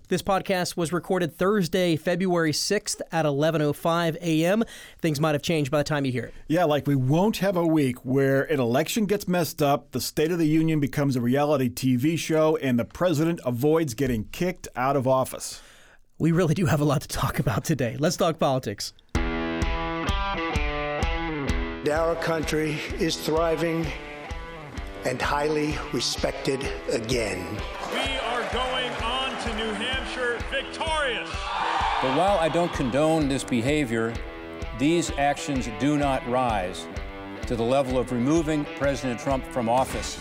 This podcast was recorded Thursday, February 6th at 11:05 a.m. Things might have changed by the time you hear it. Yeah, like we won't have a week where an election gets messed up, the State of the Union becomes a reality TV show, and the president avoids getting kicked out of office. We really do have a lot to talk about today. Let's talk politics. Our country is thriving and highly respected again. We are going on to New Hampshire victorious. But while I don't condone this behavior, these actions do not rise to the level of removing President Trump from office.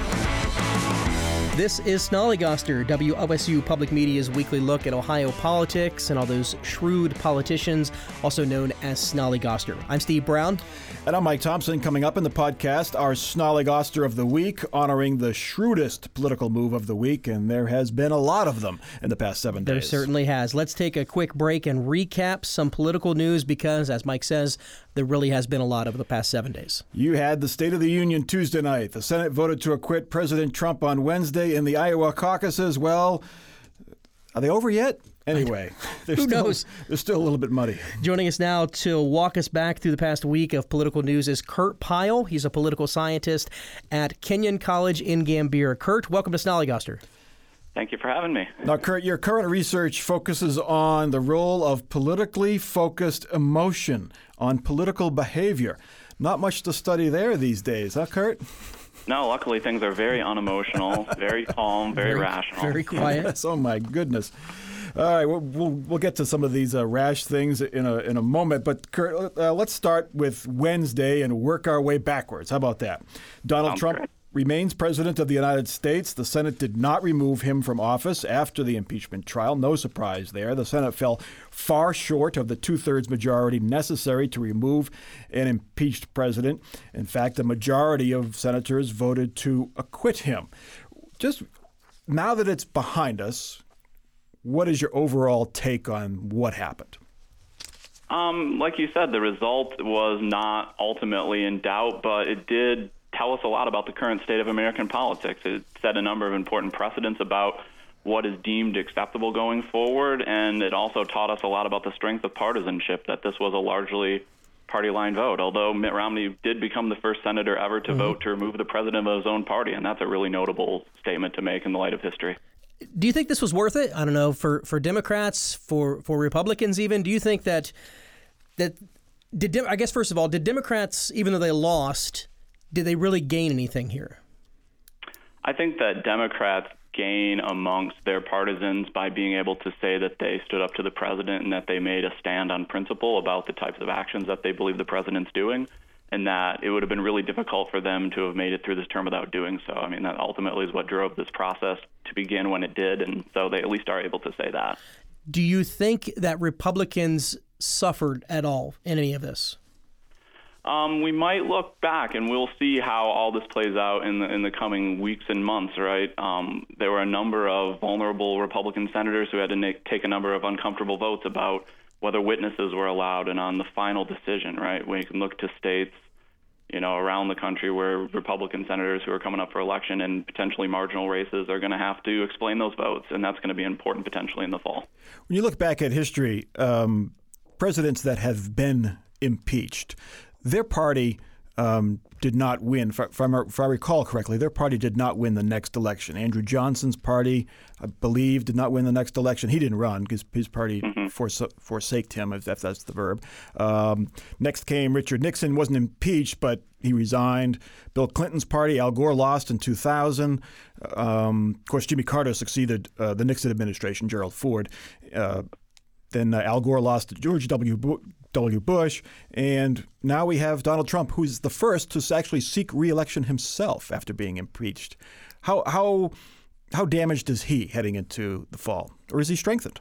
This is Snollygoster, WOSU Public Media's weekly look at Ohio politics and all those shrewd politicians, also known as Snollygoster. I'm Steve Brown. And I'm Mike Thompson. Coming up in the podcast, our Snollygoster of the Week, honoring the shrewdest political move of the week, and there has been a lot of them in the past 7 days. There certainly has. Let's take a quick break and recap some political news because, as Mike says, there really has been a lot over the past 7 days. You had the State of the Union Tuesday night. The Senate voted to acquit President Trump on Wednesday. In the Iowa caucuses, well, are they over yet? Anyway, who knows? They're still a little bit muddy. Joining us now to walk us back through the past week of political news is Kurt Pyle. He's a political scientist at Kenyon College in Gambier. Kurt, welcome to Snollygoster. Thank you for having me. Now, Kurt, your current research focuses on the role of politically focused emotion on political behavior. Not much to study there these days, huh, Kurt? No, luckily things are very unemotional, very calm, very rational. Very quiet. Yes, oh my goodness. All right, we'll get to some of these rash things in a moment. But Kurt, let's start with Wednesday and work our way backwards. How about that? Donald Trump remains president of the United States. The Senate did not remove him from office after the impeachment trial. No surprise there. The Senate fell far short of the two-thirds majority necessary to remove an impeached president. In fact, the majority of senators voted to acquit him. Just now that it's behind us, what is your overall take on what happened? Like you said, the result was not ultimately in doubt, but it did tell us a lot about the current state of American politics. It set a number of important precedents about what is deemed acceptable going forward, and it also taught us a lot about the strength of partisanship, that this was a largely party line vote, although Mitt Romney did become the first senator ever to vote to remove the president of his own party, and that's a really notable statement to make in the light of history. Do you think this was worth it? I don't know, for Democrats, for Republicans even? Do you think that I guess, first of all, did Democrats, even though they lost, did they really gain anything here? I think that Democrats gain amongst their partisans by being able to say that they stood up to the president and that they made a stand on principle about the types of actions that they believe the president's doing, and that it would have been really difficult for them to have made it through this term without doing so. I mean, that ultimately is what drove this process to begin when it did, and so they at least are able to say that. Do you think that Republicans suffered at all in any of this? We might look back and we'll see how all this plays out in the coming weeks and months, right? There were a number of vulnerable Republican senators who had to take a number of uncomfortable votes about whether witnesses were allowed, and on the final decision, right? We can look to states, around the country where Republican senators who are coming up for election and potentially marginal races are going to have to explain those votes, and that's going to be important potentially in the fall. When you look back at history, presidents that have been impeached, their party did not win. If I recall correctly, their party did not win the next election. Andrew Johnson's party, I believe, did not win the next election. He didn't run because his party forsaked him, if that's the verb. Next came Richard Nixon, wasn't impeached, but he resigned. Bill Clinton's party, Al Gore lost in 2000. Of course, Jimmy Carter succeeded the Nixon administration, Gerald Ford. Then Al Gore lost to George W. Bush, and now we have Donald Trump, who's the first to actually seek re-election himself after being impeached. How damaged is he heading into the fall, or is he strengthened?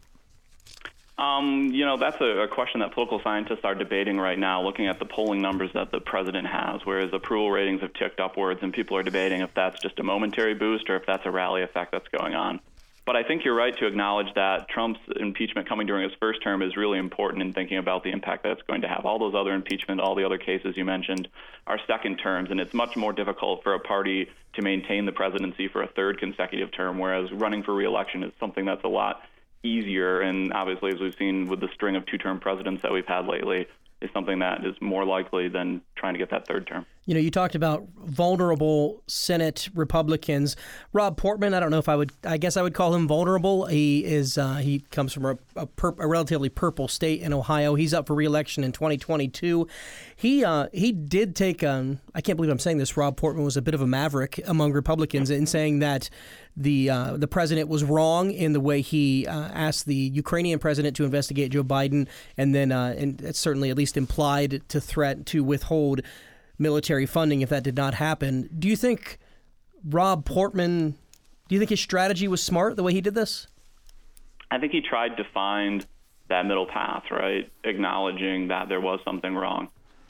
That's a question that political scientists are debating right now, looking at the polling numbers that the president has, whereas approval ratings have ticked upwards, and people are debating if that's just a momentary boost or if that's a rally effect that's going on. But I think you're right to acknowledge that Trump's impeachment coming during his first term is really important in thinking about the impact that it's going to have. All those other impeachment, all the other cases you mentioned are second terms, and it's much more difficult for a party to maintain the presidency for a third consecutive term, whereas running for re-election is something that's a lot easier. And obviously, as we've seen with the string of two-term presidents that we've had lately, is something that is more likely than trying to get that third term. You know, you talked about vulnerable Senate Republicans. Rob Portman, I guess I would call him vulnerable. He comes from a relatively purple state in Ohio. He's up for re-election in 2022. He did take, I can't believe I'm saying this, Rob Portman was a bit of a maverick among Republicans in saying that the president was wrong in the way he asked the Ukrainian president to investigate Joe Biden, and then and it's certainly at least implied to threat to withhold military funding if that did not happen. Do you think Rob Portman, do you think his strategy was smart the way he did this? I think he tried to find that middle path, right? Acknowledging that there was something wrong.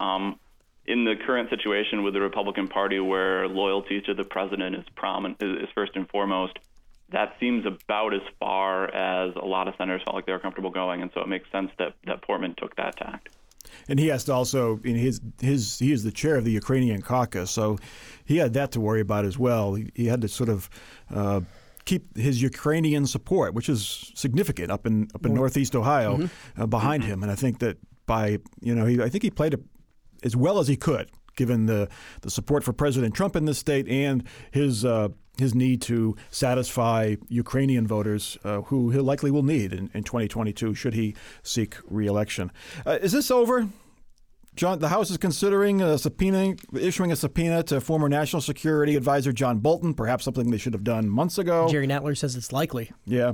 In the current situation with the Republican Party, where loyalty to the president is first and foremost, that seems about as far as a lot of senators felt like they were comfortable going, and so it makes sense that Portman took that tact. And he has to also, he is the chair of the Ukrainian caucus, so he had that to worry about as well. He had to sort of keep his Ukrainian support, which is significant up in Northeast Ohio, behind him. And I think that I think he played as well as he could, given the support for President Trump in this state and his need to satisfy Ukrainian voters who he likely will need in 2022 should he seek re-election. Is this over? John, the House is considering issuing a subpoena to former National Security Advisor John Bolton, perhaps something they should have done months ago. Jerry Nadler says it's likely. Yeah.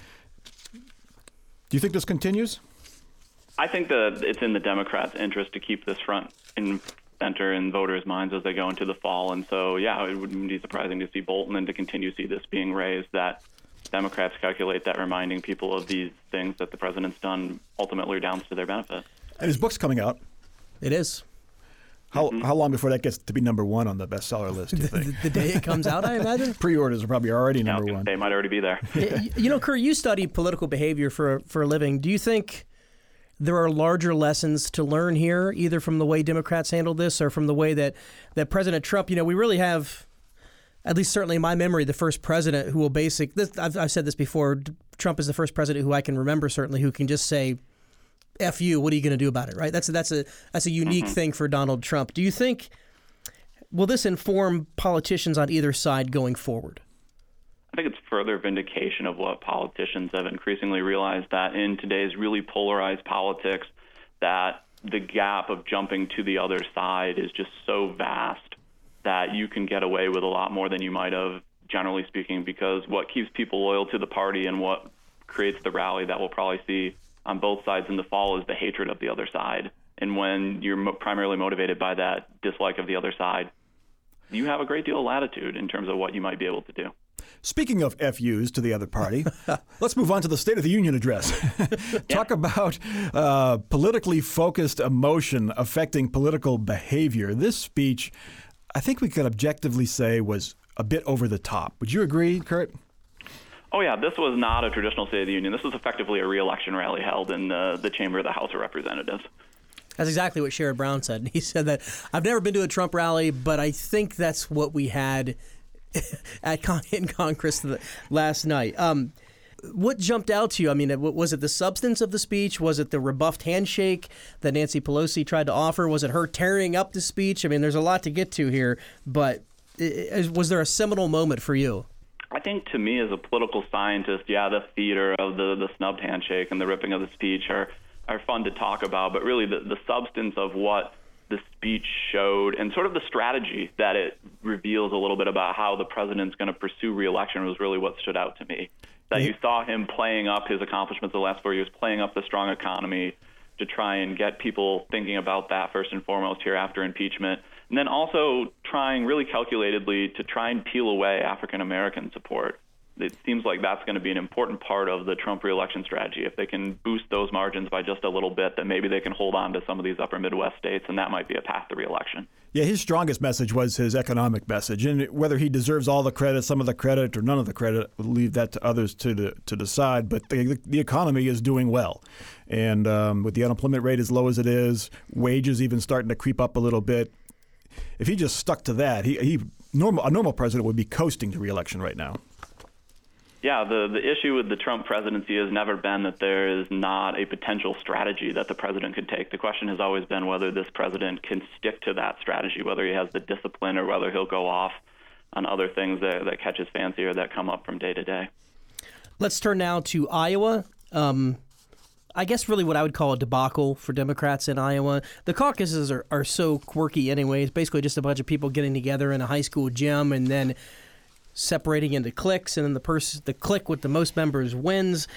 Do you think this continues? I think that it's in the Democrats' interest to keep this front and center in voters' minds as they go into the fall. And so, yeah, it wouldn't be surprising to see Bolton and to continue to see this being raised, that Democrats calculate that reminding people of these things that the president's done ultimately redounds to their benefit. And his book's coming out. It is. How long before that gets to be number one on the bestseller list, do you think? The day it comes out, I imagine? Pre-orders are probably already number one. They might already be there. You know, Kurt, you study political behavior for a living. Do you think there are larger lessons to learn here, either from the way Democrats handled this or from the way that President Trump, we really have, at least certainly in my memory, the first president who will I've said this before, Trump is the first president who I can remember certainly who can just say, F you, what are you going to do about it, right? That's a unique thing for Donald Trump. Do you think, will this inform politicians on either side going forward? I think it's further vindication of what politicians have increasingly realized, that in today's really polarized politics, that the gap of jumping to the other side is just so vast that you can get away with a lot more than you might have, generally speaking, because what keeps people loyal to the party and what creates the rally that we'll probably see on both sides in the fall is the hatred of the other side. And when you're primarily motivated by that dislike of the other side, you have a great deal of latitude in terms of what you might be able to do. Speaking of FUs to the other party, let's move on to the State of the Union address. Talk about politically focused emotion affecting political behavior. This speech, I think we could objectively say, was a bit over the top. Would you agree, Kurt? Oh, yeah. This was not a traditional State of the Union. This was effectively a re-election rally held in the chamber of the House of Representatives. That's exactly what Sherrod Brown said. He said that, I've never been to a Trump rally, but I think that's what we had in Congress last night. What jumped out to you? I mean, was it the substance of the speech? Was it the rebuffed handshake that Nancy Pelosi tried to offer? Was it her tearing up the speech? I mean, there's a lot to get to here, but was there a seminal moment for you? I think to me as a political scientist, the theater of the snubbed handshake and the ripping of the speech are fun to talk about, but really the substance of what the speech showed and sort of the strategy that it reveals a little bit about how the president's going to pursue re-election was really what stood out to me. That you saw him playing up his accomplishments the last 4 years, playing up the strong economy to try and get people thinking about that first and foremost here after impeachment. And then also trying really calculatedly to try and peel away African-American support. It seems like that's going to be an important part of the Trump re-election strategy. If they can boost those margins by just a little bit, then maybe they can hold on to some of these upper Midwest states, and that might be a path to re-election. Yeah, his strongest message was his economic message. And whether he deserves all the credit, some of the credit, or none of the credit, we'll leave that to others to decide. But the economy is doing well. And with the unemployment rate as low as it is, wages even starting to creep up a little bit, if he just stuck to that, a normal president would be coasting to re-election right now. Yeah, the issue with the Trump presidency has never been that there is not a potential strategy that the president could take. The question has always been whether this president can stick to that strategy, whether he has the discipline or whether he'll go off on other things that catch his fancy or that come up from day to day. Let's turn now to Iowa. I guess really what I would call a debacle for Democrats in Iowa. The caucuses are so quirky anyway. It's basically just a bunch of people getting together in a high school gym and then separating into cliques, and then the clique with the most members wins.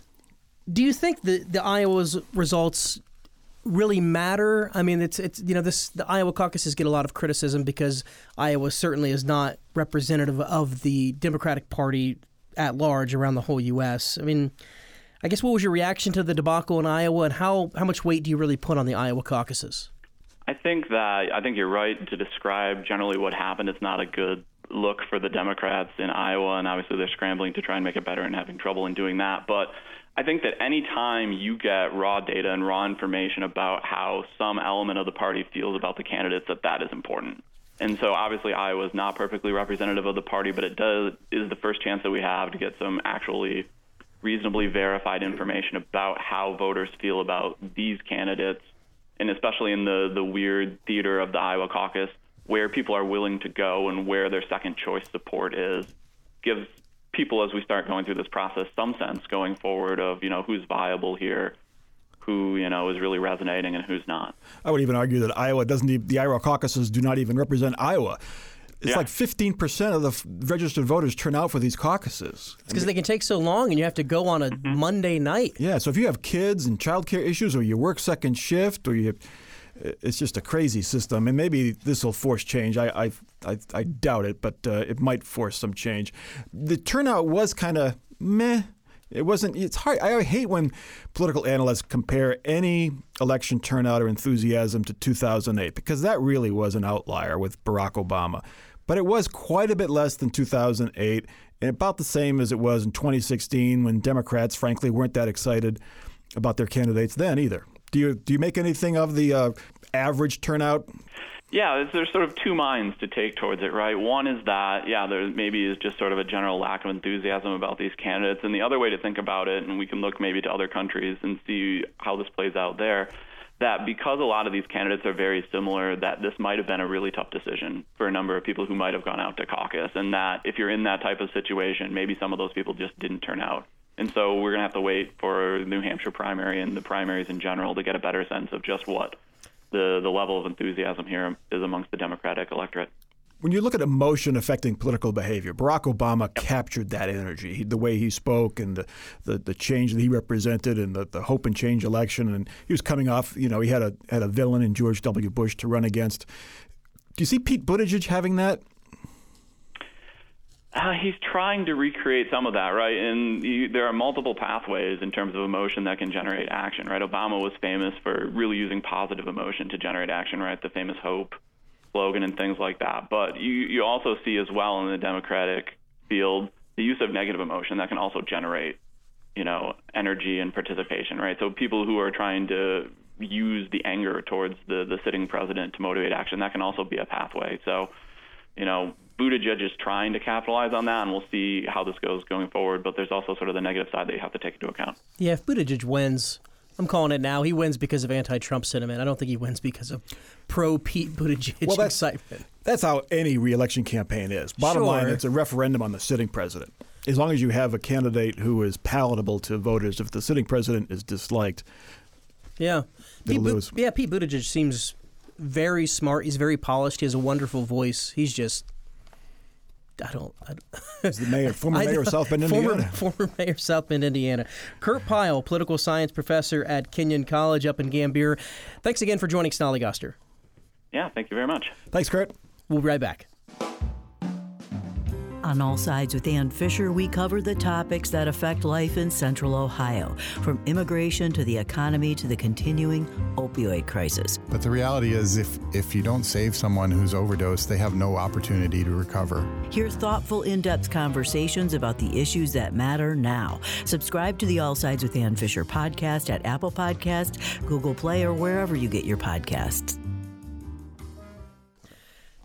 Do you think the Iowa's results really matter? I mean, the Iowa caucuses get a lot of criticism because Iowa certainly is not representative of the Democratic Party at large around the whole U.S. I mean, I guess what was your reaction to the debacle in Iowa, and how much weight do you really put on the Iowa caucuses? I think you're right to describe generally what happened. It's not a good look for the Democrats in Iowa, and obviously they're scrambling to try and make it better and having trouble in doing that. But I think that any time you get raw data and raw information about how some element of the party feels about the candidates, that is important. And so obviously Iowa is not perfectly representative of the party, but it is the first chance that we have to get some actually reasonably verified information about how voters feel about these candidates, and especially in the weird theater of the Iowa caucus, where people are willing to go and where their second choice support is, gives people, as we start going through this process, some sense going forward of, who's viable here, who, is really resonating and who's not. I would even argue that the Iowa caucuses do not even represent Iowa. It's like 15% of the registered voters turn out for these caucuses. It's because they can take so long and you have to go on a Monday night. Yeah, so if you have kids and childcare issues, or you work second shift, or it's just a crazy system, and maybe this will force change. I doubt it, but it might force some change. The turnout was kind of meh. It wasn't. It's hard. I hate when political analysts compare any election turnout or enthusiasm to 2008, because that really was an outlier with Barack Obama. But it was quite a bit less than 2008, and about the same as it was in 2016, when Democrats, frankly, weren't that excited about their candidates then either. Do you make anything of the average turnout? Yeah, there's sort of two minds to take towards it, right? One is that, there maybe is just sort of a general lack of enthusiasm about these candidates. And the other way to think about it, and we can look maybe to other countries and see how this plays out there, that because a lot of these candidates are very similar, that this might have been a really tough decision for a number of people who might have gone out to caucus. And that if you're in that type of situation, maybe some of those people just didn't turn out. And so we're going to have to wait for the New Hampshire primary and the primaries in general to get a better sense of just what the level of enthusiasm here is amongst the Democratic electorate. When you look at emotion affecting political behavior, Barack Obama captured that energy, the way he spoke and the change that he represented, and the hope and change election. And he was coming off, he had a villain in George W. Bush to run against. Do you see Pete Buttigieg having that? He's trying to recreate some of that, right? And there are multiple pathways in terms of emotion that can generate action, right? Obama was famous for really using positive emotion to generate action, right? The famous hope slogan and things like that. But you also see as well in the Democratic field the use of negative emotion that can also generate, energy and participation, right? So people who are trying to use the anger towards the sitting president to motivate action, that can also be a pathway. So, Buttigieg is trying to capitalize on that, and we'll see how this goes going forward. But there's also sort of the negative side that you have to take into account. Yeah, if Buttigieg wins, I'm calling it now, he wins because of anti-Trump sentiment. I don't think he wins because of pro-Pete Buttigieg excitement. That's how any re-election campaign is. Bottom line, it's a referendum on the sitting president. As long as you have a candidate who is palatable to voters, if the sitting president is disliked, they'll lose. Pete Buttigieg seems very smart. He's very polished. He has a wonderful voice. He's just... He's the former mayor of South Bend, Indiana. Former mayor of South Bend, Indiana. Kurt Pyle, political science professor at Kenyon College up in Gambier. Thanks again for joining Snollygoster. Yeah, thank you very much. Thanks, Kurt. We'll be right back. On All Sides with Ann Fisher, we cover the topics that affect life in Central Ohio, from immigration to the economy to the continuing opioid crisis. But the reality is, if you don't save someone who's overdosed, they have no opportunity to recover. Hear thoughtful, in-depth conversations about the issues that matter now. Subscribe to the All Sides with Ann Fisher podcast at Apple Podcasts, Google Play, or wherever you get your podcasts.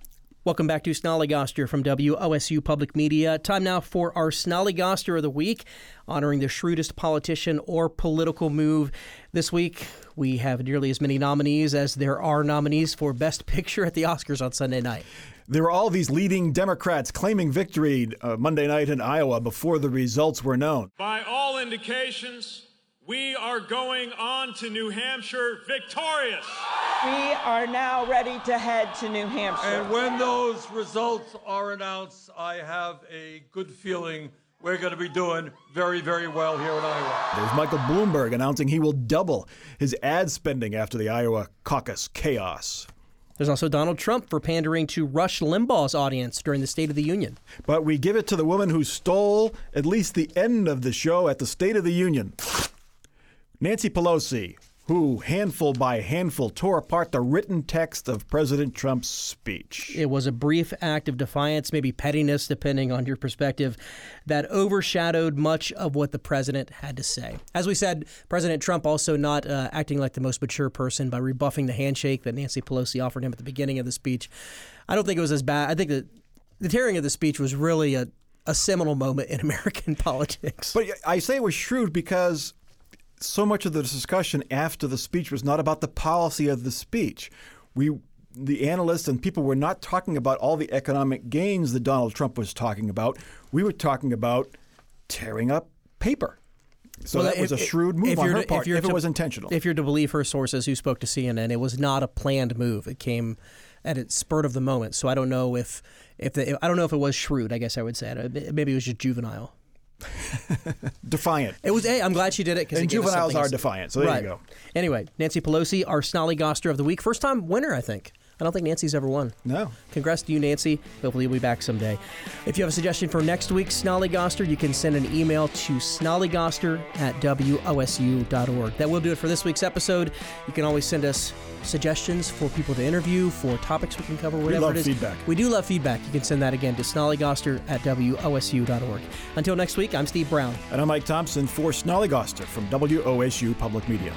Welcome back to Snollygoster from WOSU Public Media. Time now for our Snollygoster of the Week, honoring the shrewdest politician or political move. This week, we have nearly as many nominees as there are nominees for Best Picture at the Oscars on Sunday night. There were all these leading Democrats claiming victory Monday night in Iowa before the results were known. By all indications, we are going on to New Hampshire victorious. We are now ready to head to New Hampshire. And when those results are announced, I have a good feeling we're going to be doing very, very well here in Iowa. There's Michael Bloomberg announcing he will double his ad spending after the Iowa caucus chaos. There's also Donald Trump for pandering to Rush Limbaugh's audience during the State of the Union. But we give it to the woman who stole at least the end of the show at the State of the Union. Nancy Pelosi, who handful by handful tore apart the written text of President Trump's speech. It was a brief act of defiance, maybe pettiness, depending on your perspective, that overshadowed much of what the president had to say. As we said, President Trump also not acting like the most mature person by rebuffing the handshake that Nancy Pelosi offered him at the beginning of the speech. I don't think it was as bad. I think that the tearing of the speech was really a seminal moment in American politics. But I say it was shrewd because so much of the discussion after the speech was not about the policy of the speech. The analysts and people were not talking about all the economic gains that Donald Trump was talking about. We were talking about tearing up paper. So that was a shrewd move on her part, if it was intentional. If you're to believe her sources who spoke to CNN, it was not a planned move. It came at its spurt of the moment. So I don't know if it was shrewd, I guess I would say. Maybe it was just juvenile. Defiant. It was. I'm glad she did it. And juveniles are defiant, so there you go. Anyway, Nancy Pelosi, our Snollygoster of the Week. First time winner, I think. I don't think Nancy's ever won. No. Congrats to you, Nancy. Hopefully you'll be back someday. If you have a suggestion for next week's Snollygoster, you can send an email to snollygoster@wosu.org. That will do it for this week's episode. You can always send us suggestions for people to interview, for topics we can cover, whatever it is. We love feedback. We do love feedback. You can send that again to snollygoster@wosu.org. Until next week, I'm Steve Brown. And I'm Mike Thompson for Snollygoster from WOSU Public Media.